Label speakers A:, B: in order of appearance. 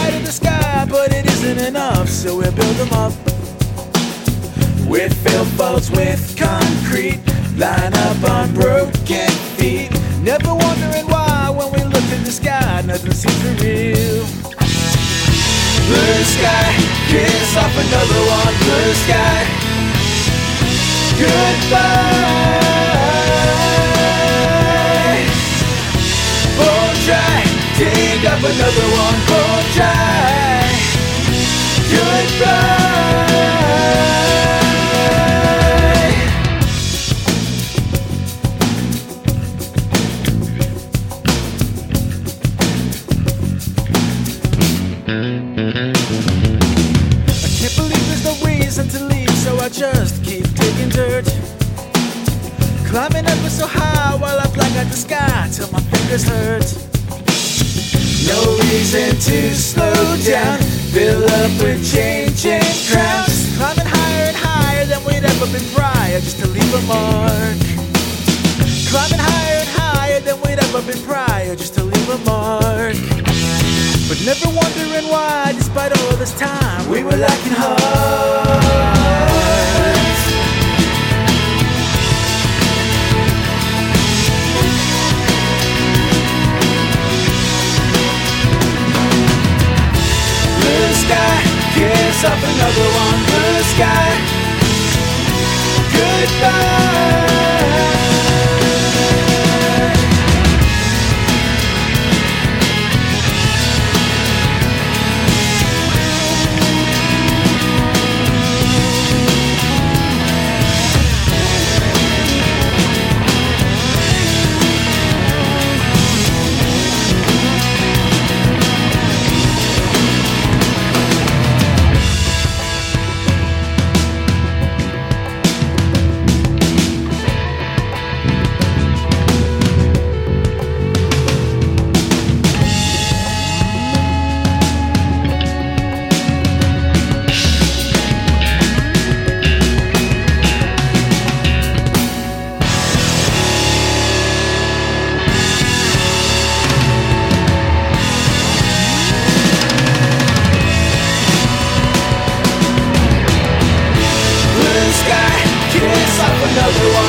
A: eye to the sky, but it isn't enough, so we'll build them up. With fill faults, with concrete, line up on broken feet. Never wondering why when we look in the sky, nothing seems for real. Blue sky, kiss off another one. Blue sky, goodbye. Bone dry, dig up another one. Bone dry, goodbye. I can't believe there's no reason to leave, so I just keep digging dirt. Climbing up so high while I fly at the sky till my fingers hurt. No reason to slow down, fill up with changing crowds. Climbing higher and higher than we'd ever been prior, just to leave a mark. Climbing higher and higher than we'd ever been prior, just to leave a mark. But never wondering why, despite all this time, we were lacking heart. Blue sky, kiss up another one. Blue sky, goodbye. Kiss off another one.